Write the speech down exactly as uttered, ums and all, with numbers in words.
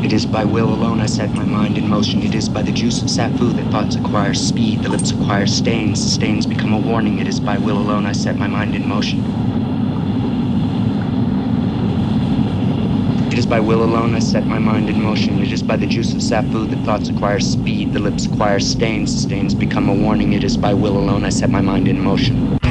It is by will alone I set my mind in motion. It is by the juice of sappho that thoughts acquire speed, the lips acquire stains, stains become a warning. It is by will alone I set my mind in motion. It is by will alone I set my mind in motion. It is by the juice of sappho that thoughts acquire speed, the lips acquire stains, stains become a warning. It is by will alone I set my mind in motion.